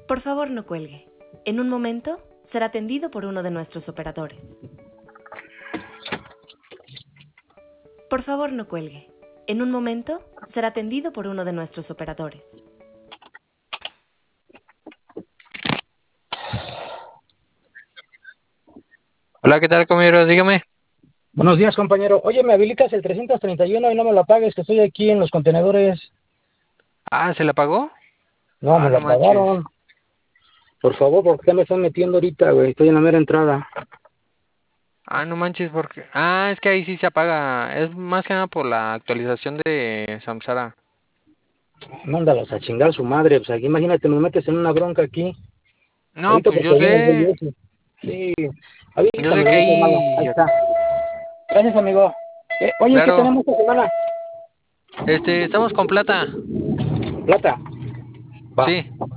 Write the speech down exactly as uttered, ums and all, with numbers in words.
Por favor, no cuelgue. En un momento será atendido por uno de nuestros operadores. Por favor, no cuelgue. En un momento será atendido por uno de nuestros operadores. Hola, ¿qué tal, compañero? Dígame. Buenos días, compañero. Oye, ¿me habilitas el trescientos treinta y uno y no me lo pagues, que estoy aquí en los contenedores? Ah, ¿se la pagó? No, Ah, me no lo manches. pagaron. Por favor, porque ya me están metiendo ahorita, güey. Estoy en la mera entrada. Ah, no manches, porque... Ah, es que ahí sí se apaga. Es más que nada por la actualización de Samsara. Mándalos a chingar su madre. Pues aquí, imagínate, me metes en una bronca aquí. No, Ahorita pues porque yo viene el sé. güey ese. Sí, Yo sé avísame, que no seas malo. Ahí ahí... está. Gracias, amigo. Eh, oye, ¿qué Claro. tenemos esta semana? Este, estamos con plata. Plata. Va. Sí.